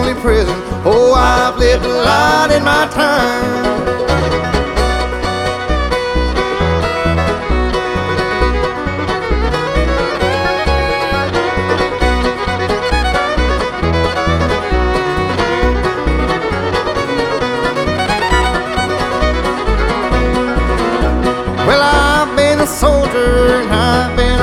county prison. Oh, I've lived a lot in my time. Well, I've been a soldier and I've been